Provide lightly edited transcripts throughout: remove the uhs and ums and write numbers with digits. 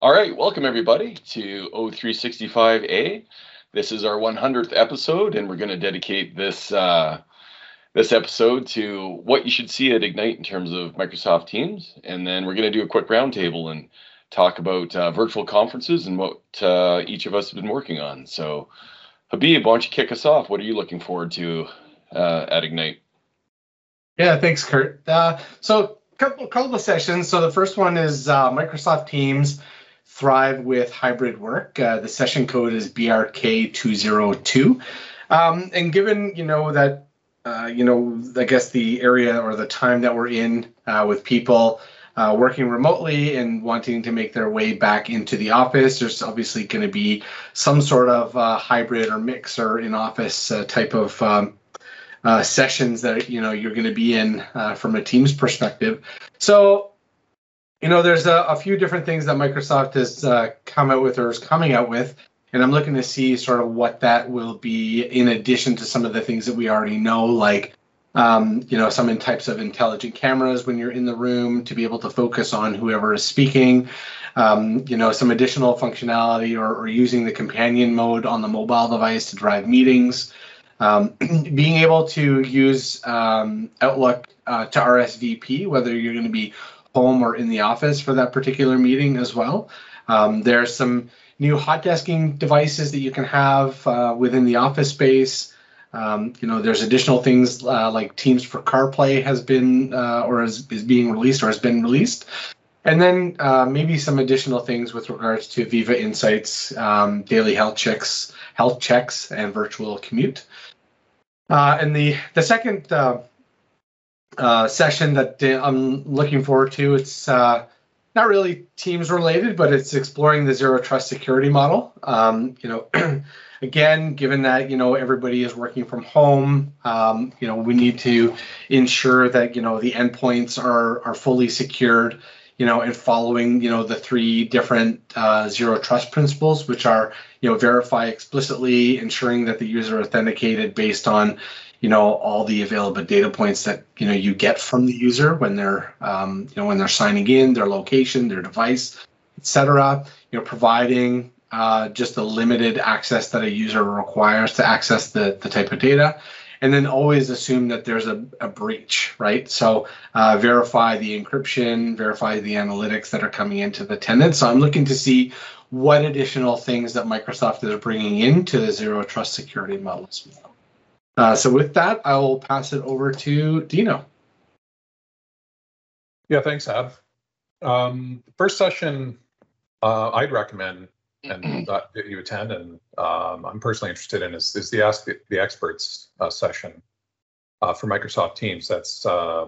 All right, welcome everybody to O365A. This is our 100th episode, and we're going to dedicate this episode to what you should see at Ignite in terms of Microsoft Teams, and then we're going to do a quick roundtable and talk about virtual conferences and what each of us have been working on. So, Habib, why don't you kick us off? What are you looking forward to at Ignite? Yeah, thanks, Kurt. So, couple of sessions. So the first one is Microsoft Teams thrive with hybrid work. The session code is BRK202. And given, that, I guess the area or the time that we're in with people working remotely and wanting to make their way back into the office, there's obviously going to be some sort of hybrid or mix or in-office type of sessions that, you're going to be in from a Teams perspective. So, there's a few different things that Microsoft has come out with or is coming out with, and I'm looking to see sort of what that will be in addition to some of the things that we already know, like, some types of intelligent cameras when you're in the room to be able to focus on whoever is speaking, some additional functionality or using the companion mode on the mobile device to drive meetings, being able to use Outlook to RSVP, whether you're going to be home or in the office for that particular meeting as well. There's some new hot desking devices that you can have within the office space. There's additional things like Teams for CarPlay has been is being released or has been released. And then maybe some additional things with regards to Viva Insights, daily health checks, and virtual commute. And the second session that I'm looking forward to, it's not really Teams related, but it's exploring the Zero Trust security model. Again, given that, everybody is working from home, we need to ensure that, the endpoints are fully secured, and following, the three different Zero Trust principles, which are, verify explicitly, ensuring that the user authenticated based on, all the available data points that, you get from the user when they're, when they're signing in, their location, their device, etc. Providing just the limited access that a user requires to access the type of data. And then always assume that there's a breach, right? So verify the encryption, verify the analytics that are coming into the tenant. So I'm looking to see what additional things that Microsoft is bringing into the Zero Trust security model as well. So with that, I will pass it over to Dino. Yeah, thanks, Ab. First session I'd recommend and that you attend, and I'm personally interested in is the Ask the Experts session for Microsoft Teams. That's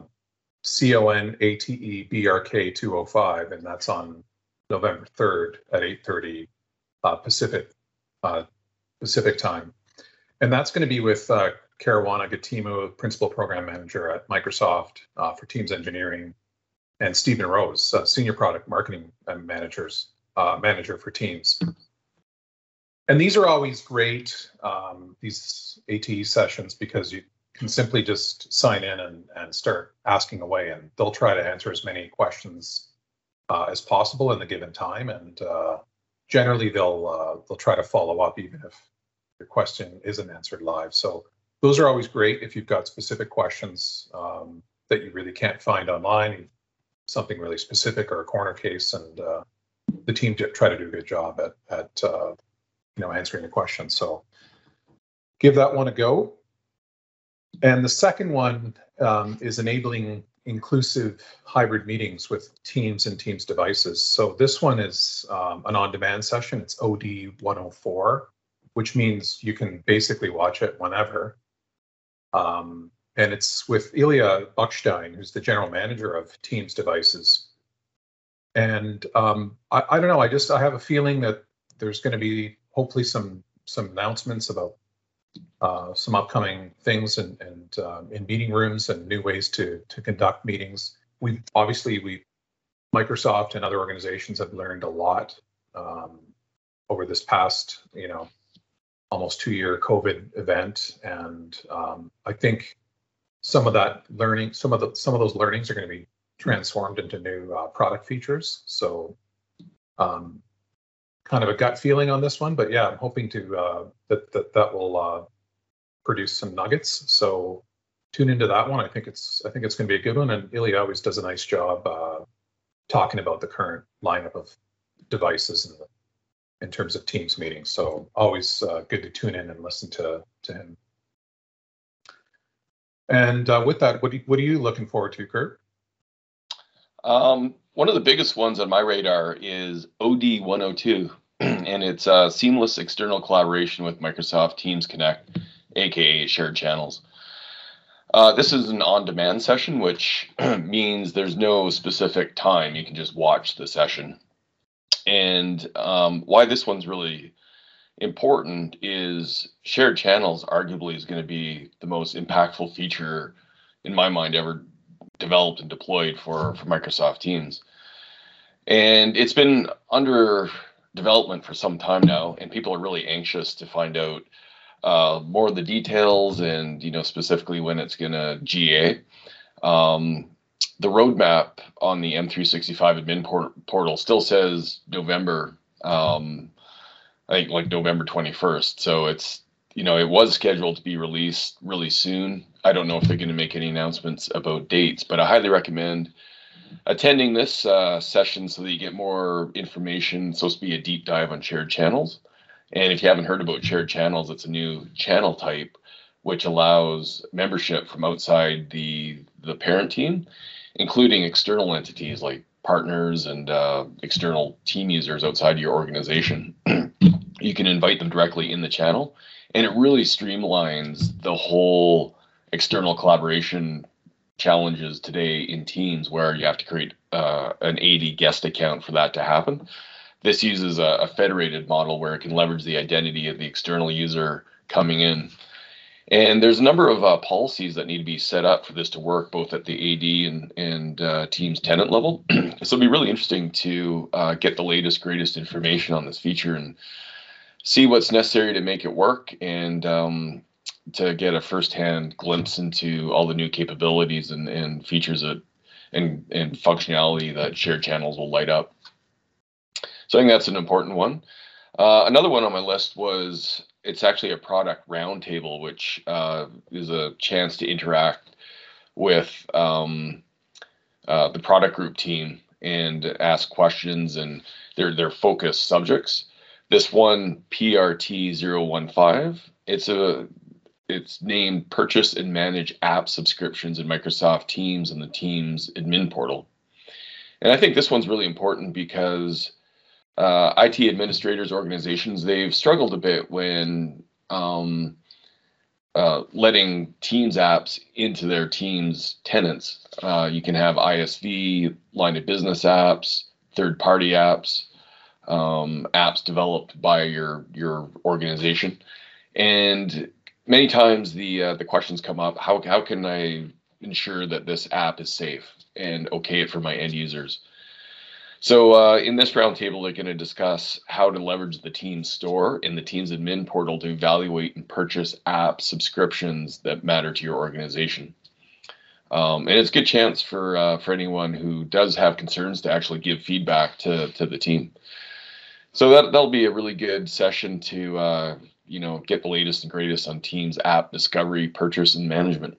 CONATEBRK 205, and that's on November 3rd at 8:30 Pacific time. And that's going to be with Caruana Gatimo, Principal Program Manager at Microsoft for Teams Engineering, and Stephen Rose, Senior Product Marketing Manager for Teams. And these are always great, these ATE sessions, because you can simply just sign in and start asking away, and they'll try to answer as many questions as possible in the given time. And generally they'll try to follow up even if your question isn't answered live. So those are always great if you've got specific questions that you really can't find online, something really specific or a corner case, and the team try to do a good job at answering the question. So give that one a go. And the second one is enabling inclusive hybrid meetings with Teams and Teams devices. So this one is an on-demand session. It's OD 104, which means you can basically watch it whenever. And it's with Ilya Buchstein, who's the general manager of Teams devices. And I don't know, I have a feeling that there's going to be hopefully some announcements about some upcoming things and in meeting rooms and new ways to conduct meetings. Microsoft and other organizations have learned a lot over this past, almost 2-year COVID event, and I think some of that learning, some of those learnings are going to be transformed into new product features. So kind of a gut feeling on this one, but yeah, I'm hoping to that will produce some nuggets. So tune into that one. I think it's going to be a good one. And Ilya always does a nice job talking about the current lineup of devices in terms of Teams meetings. So always good to tune in and listen to him. And with that, what are you looking forward to, Kurt? One of the biggest ones on my radar is OD 102, and it's seamless external collaboration with Microsoft Teams Connect, aka shared channels. This is an on-demand session, which means there's no specific time. You can just watch the session. And why this one's really important is shared channels arguably is going to be the most impactful feature in my mind ever developed and deployed for Microsoft Teams. And it's been under development for some time now, and people are really anxious to find out more of the details and, specifically when it's going to GA. The roadmap on the M365 admin portal still says November, I think like November 21st. So it's, it was scheduled to be released really soon. I don't know if they're going to make any announcements about dates, but I highly recommend attending this session so that you get more information. It's supposed to be a deep dive on shared channels. And if you haven't heard about shared channels, it's a new channel type which allows membership from outside the parent team, including external entities like partners and external team users outside your organization. You can invite them directly in the channel, and it really streamlines the whole external collaboration challenges today in Teams, where you have to create an AD guest account for that to happen. This uses a federated model where it can leverage the identity of the external user coming in. And there's a number of policies that need to be set up for this to work, both at the AD and Teams tenant level. So it'll be really interesting to get the latest, greatest information on this feature and see what's necessary to make it work, and to get a firsthand glimpse into all the new capabilities and features and functionality that shared channels will light up. So I think that's an important one. Another one on my list was, it's actually a product roundtable, which is a chance to interact with the product group team and ask questions and their focus subjects. This one, PRT015, it's named Purchase and Manage App Subscriptions in Microsoft Teams and the Teams admin portal. And I think this one's really important because IT administrators, organizations, they've struggled a bit when letting Teams apps into their Teams tenants. You can have ISV, line of business apps, third-party apps, apps developed by your organization. And many times the questions come up, how can I ensure that this app is safe and okay it for my end users? So in this roundtable, they're going to discuss how to leverage the Teams store in the Teams admin portal to evaluate and purchase app subscriptions that matter to your organization. And it's a good chance for anyone who does have concerns to actually give feedback to the team. So that'll be a really good session to get the latest and greatest on Teams app discovery, purchase, and management.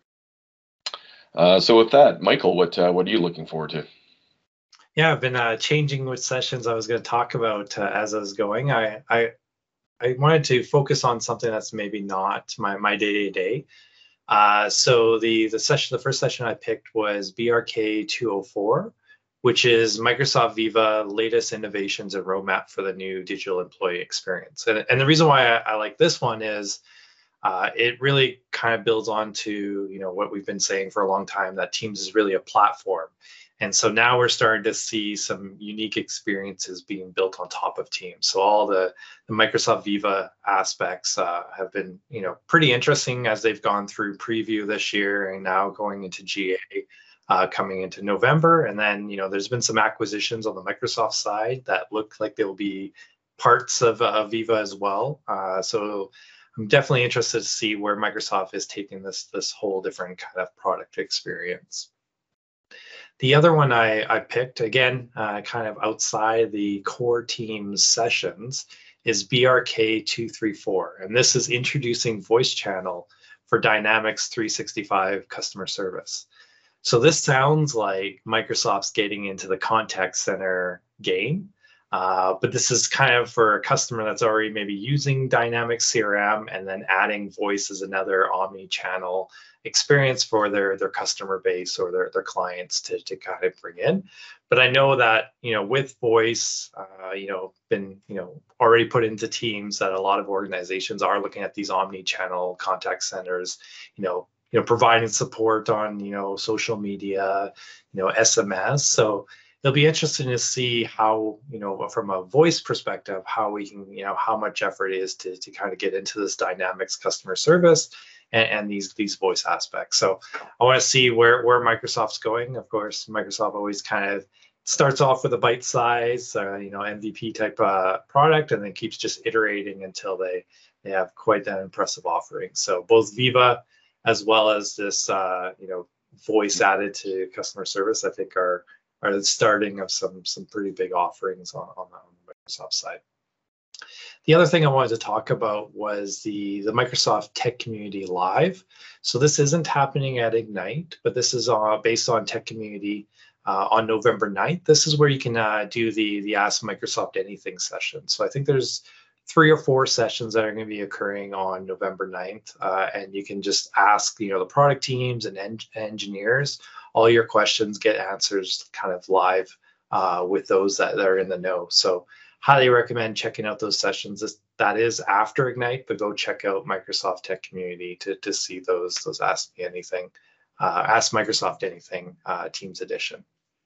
So with that, Michael, what are you looking forward to? Yeah, I've been changing which sessions I was going to talk about as I was going. I wanted to focus on something that's maybe not my day-to-day. So the first session I picked was BRK 204, which is Microsoft Viva latest innovations and roadmap for the new digital employee experience. And the reason why I like this one is it really kind of builds on to what we've been saying for a long time, that Teams is really a platform. And so now we're starting to see some unique experiences being built on top of Teams. So all the Microsoft Viva aspects have been, pretty interesting as they've gone through preview this year and now going into GA coming into November. And then, there's been some acquisitions on the Microsoft side that look like they'll be parts of Viva as well. So I'm definitely interested to see where Microsoft is taking this whole different kind of product experience. The other one I picked, again, kind of outside the core teams sessions, is BRK 234. And this is introducing voice channel for Dynamics 365 customer service. So this sounds like Microsoft's getting into the contact center game. But this is kind of for a customer that's already maybe using Dynamics CRM and then adding voice as another omni-channel experience for their customer base or their clients to kind of bring in. But I know that, with voice, been, already put into teams, that a lot of organizations are looking at these omni-channel contact centers, providing support on, social media, SMS. So it'll be interesting to see how, from a voice perspective, how we can, how much effort it is to kind of get into this Dynamics customer service and these voice aspects. So I want to see where Microsoft's going. Of course, Microsoft always kind of starts off with a bite size, MVP type product, and then keeps just iterating until they have quite that impressive offering. So both Viva as well as this, voice added to customer service, I think are the starting of some pretty big offerings on the Microsoft side. The other thing I wanted to talk about was the Microsoft Tech Community Live. So this isn't happening at Ignite, but this is based on Tech Community on November 9th. This is where you can do the Ask Microsoft Anything session. So I think there's 3 or 4 sessions that are going to be occurring on November 9th. And you can just ask, the product teams and engineers all your questions, get answers kind of live with those that are in the know. So highly recommend checking out those sessions. That is after Ignite, but go check out Microsoft Tech Community to see those Ask Me Anything, Ask Microsoft Anything Teams Edition.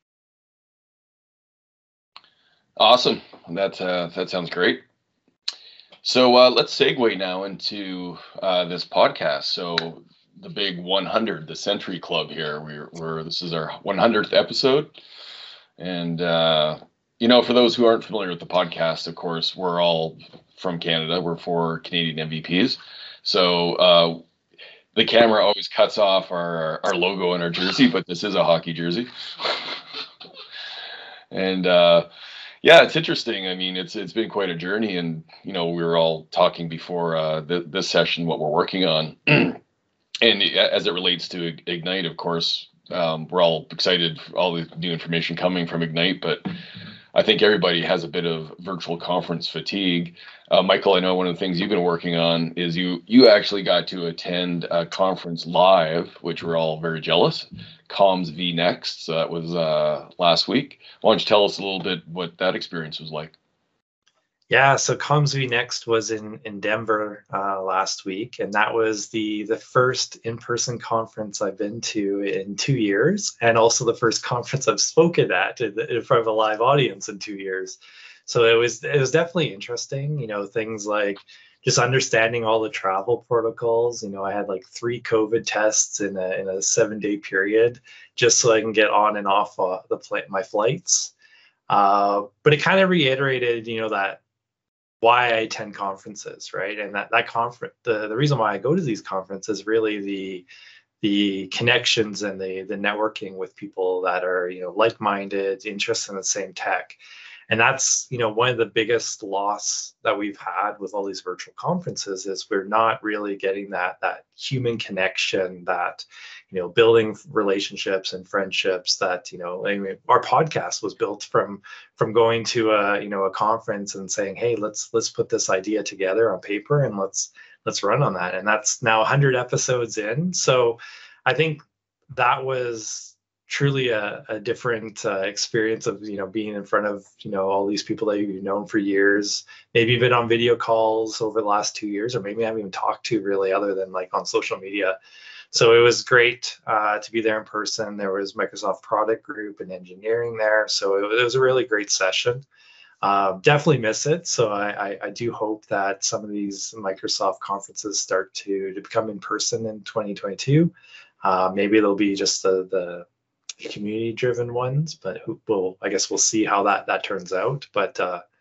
Awesome. That sounds great. So let's segue now into this podcast. So the big 100, the Century Club here. This is our 100th episode, and for those who aren't familiar with the podcast, of course, we're all from Canada. We're 4 Canadian MVPs. So the camera always cuts off our logo and our jersey, but this is a hockey jersey. And it's interesting. I mean, it's been quite a journey, and we were all talking before this session what we're working on. And as it relates to Ignite, of course, we're all excited for all the new information coming from Ignite, but I think everybody has a bit of virtual conference fatigue. Michael, I know one of the things you've been working on is you actually got to attend a conference live, which we're all very jealous. Comms vNext, so that was last week. Why don't you tell us a little bit what that experience was like? Yeah, so Comms vNext was in Denver last week, and that was the first in-person conference I've been to in 2 years, and also the first conference I've spoken at in front of a live audience in 2 years. So it was definitely interesting, things like just understanding all the travel protocols. I had like 3 COVID tests in a 7-day period just so I can get on and off my flights. But it kind of reiterated, that why I attend conferences, right? And that conference, the reason why I go to these conferences is really the connections and the networking with people that are, like-minded, interested in the same tech. And that's, one of the biggest loss that we've had with all these virtual conferences is we're not really getting that human connection, that, building relationships and friendships that, our podcast was built from going to a conference and saying, hey, let's put this idea together on paper and let's run on that. And that's now 100 episodes in. So I think that was truly a different experience of being in front of all these people that you've known for years, maybe been on video calls over the last 2 years, or maybe I haven't even talked to really other than like on social media. So it was great to be there in person. There was Microsoft Product Group and engineering there, so it was a really great session. Definitely miss it. So I do hope that some of these Microsoft conferences start to become in person in 2022. Maybe it'll be just the community-driven ones, but I guess we'll see how that turns out. But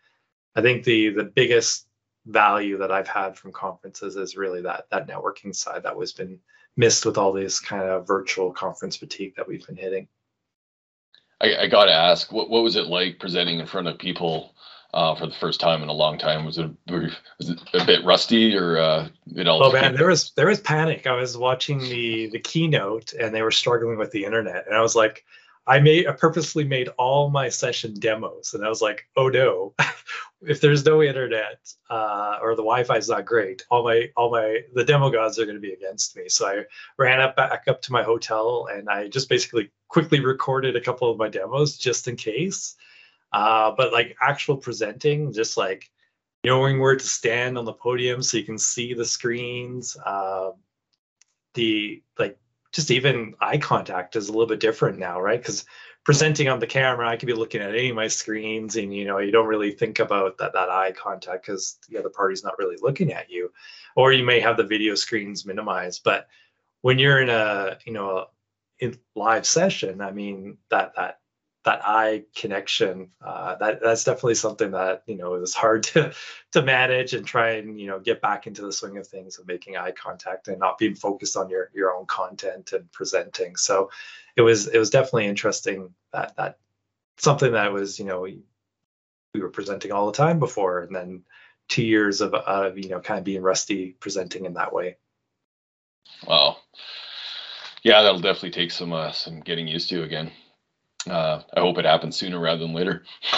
I think the biggest value that I've had from conferences is really that networking side that was been missed with all this kind of virtual conference fatigue that we've been hitting. I got to ask, what was it like presenting in front of people for the first time in a long time? Was it a bit rusty, or it all? Oh man, there was panic. I was watching the keynote, and they were struggling with the internet, and I was like, I purposely made all my session demos, and I was like, oh no, if there's no internet or the Wi-Fi is not great, all my the demo gods are going to be against me. So I ran back up to my hotel, and I just basically quickly recorded a couple of my demos just in case. But like actual presenting, just like knowing where to stand on the podium so you can see the screens, the like just even eye contact is a little bit different now, right? Because presenting on the camera, I could be looking at any of my screens, and you don't really think about that eye contact because the other party's not really looking at you, or you may have the video screens minimized. But when you're in a in live session, I mean that eye connection, that's definitely something that is hard to manage and try and get back into the swing of things of making eye contact and not being focused on your own content and presenting. So it was definitely interesting that something that was we were presenting all the time before, and then 2 years of kind of being rusty presenting in that way. Wow. Yeah, that'll definitely take some getting used to again. I hope it happens sooner rather than later.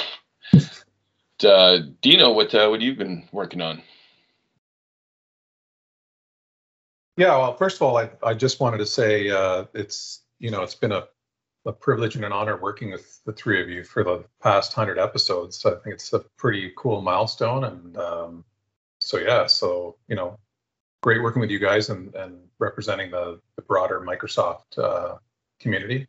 Dino, what you've been working on? Yeah, well, first of all, I just wanted to say it's been a privilege and an honor working with the three of you for the past 100 episodes. I think it's a pretty cool milestone, and so great working with you guys and representing the broader Microsoft community.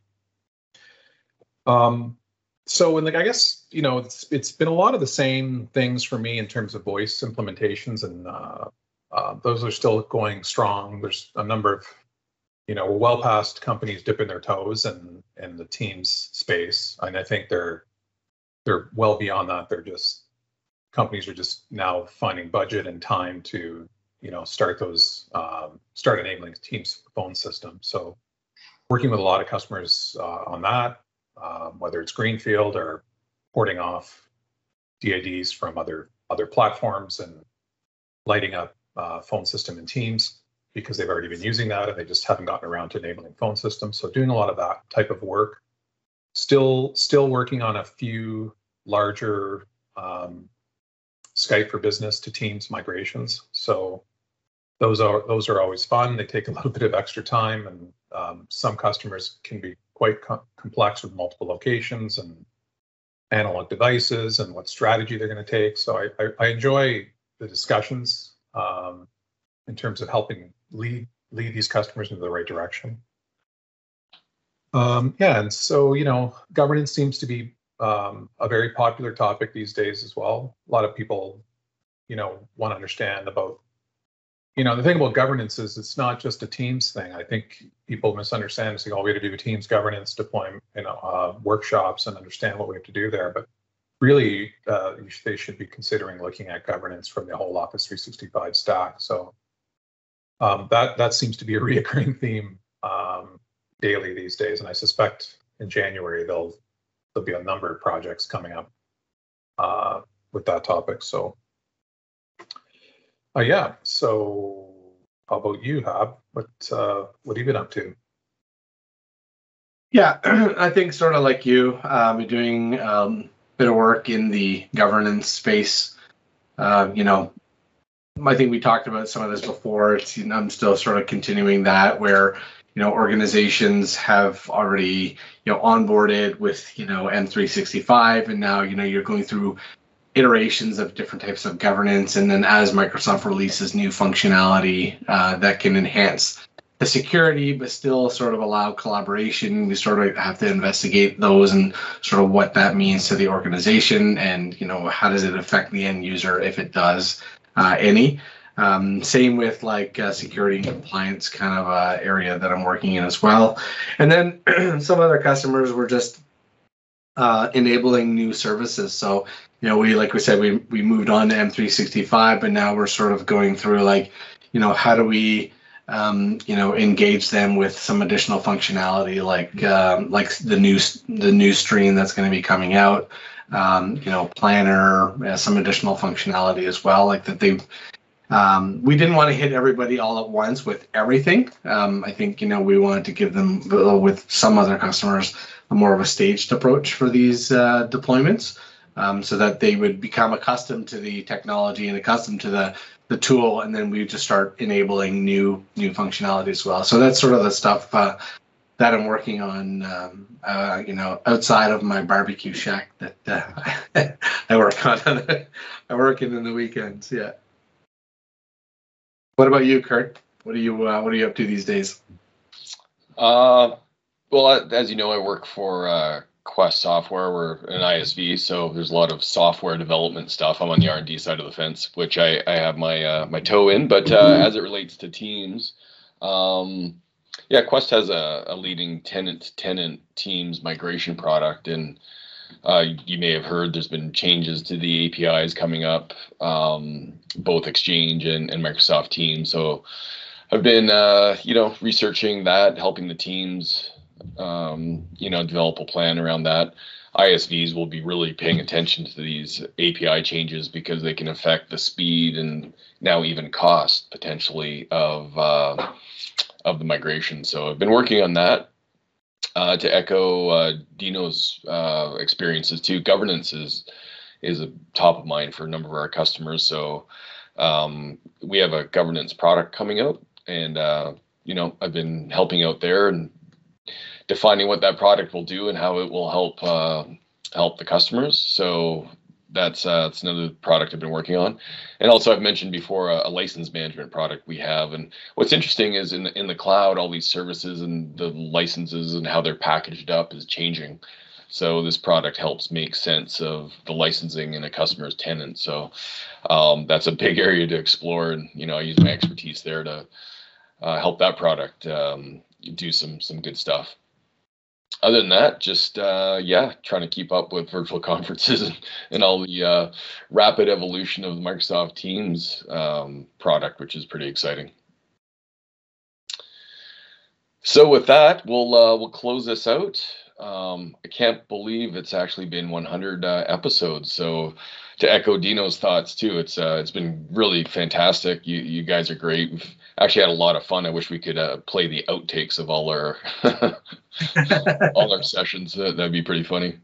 So, and I guess, it's been a lot of the same things for me in terms of voice implementations, and those are still going strong. There's a number of, well past companies dipping their toes in the Teams space. And I think they're well beyond that. Companies are just now finding budget and time to, start enabling Teams phone systems. So working with a lot of customers on that. Whether it's greenfield or porting off DIDs from other platforms and lighting up phone system in Teams because they've already been using that and they just haven't gotten around to enabling phone systems. So doing a lot of that type of work. Still working on a few larger Skype for Business to Teams migrations. So those are always fun. They take a little bit of extra time, and some customers can be quite complex with multiple locations and analog devices and what strategy they're going to take. So I enjoy the discussions in terms of helping lead these customers into the right direction. And so, governance seems to be a very popular topic these days as well. A lot of people, want to understand about, the thing about governance is it's not just a Teams thing. I think people misunderstand and say, oh, we have to do Teams governance, deployment, workshops and understand what we have to do there. But really, they should be considering looking at governance from the whole Office 365 stack. So that seems to be a reoccurring theme daily these days. And I suspect in January, there'll be a number of projects coming up with that topic. So so how about you, Hab? What have you been up to? Yeah, I think sort of like you, been doing a bit of work in the governance space. I think we talked about some of this before. I'm still sort of continuing that where, organizations have already, onboarded with, M365, and now, you're going through iterations of different types of governance. And then as Microsoft releases new functionality that can enhance the security, but still sort of allow collaboration, we sort of have to investigate those and sort of what that means to the organization and, how does it affect the end user if it does any. Same with like security and compliance kind of area that I'm working in as well. And then some other customers were just enabling new services. So, we moved on to M365, but now we're sort of going through how do we engage them with some additional functionality like the new stream that's going to be coming out, Planner, some additional functionality as well, like that they. We didn't want to hit everybody all at once with everything. I think, we wanted to give them, with some other customers, a more of a staged approach for these deployments, so that they would become accustomed to the technology and accustomed to the tool, and then we just start enabling new functionality as well. So that's sort of the stuff that I'm working on, outside of my barbecue shack that I work on. I work in the weekends. Yeah. What about you, Kurt? What are you up to these days? Well, as you know, I work for Quest Software. We're an ISV, so there's a lot of software development stuff. I'm on the R&D side of the fence, which I have my toe in. But as it relates to Teams, Quest has a leading tenant-to-tenant Teams migration product, and you may have heard there's been changes to the APIs coming up, both Exchange and Microsoft Teams. So I've been, researching that, helping the teams, develop a plan around that. ISVs will be really paying attention to these API changes because they can affect the speed and now even cost potentially of the migration. So I've been working on that. To echo Dino's experiences too, governance is a top of mind for a number of our customers. So we have a governance product coming out, and I've been helping out there and defining what that product will do and how it will help the customers. So that's another product I've been working on. And also, I've mentioned before a license management product we have. And what's interesting is in the cloud, all these services and the licenses and how they're packaged up is changing. So this product helps make sense of the licensing in a customer's tenant. So that's a big area to explore, and I use my expertise there to help that product do some good stuff. Other than that, just trying to keep up with virtual conferences and all the rapid evolution of the Microsoft Teams product, which is pretty exciting. So with that, we'll close this out. I can't believe it's actually been 100 episodes. So to echo Dino's thoughts too, it's been really fantastic. You guys are great. We've actually had a lot of fun. I wish we could play the outtakes of all our all our sessions. That'd be pretty funny.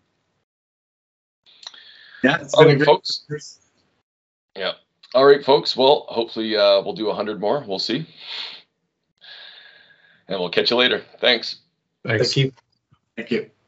Yeah, it's been a great folks. Yeah. All right, folks. Well, hopefully we'll do 100 more. We'll see. And we'll catch you later. Thanks. Thanks. Thank you. Thank you.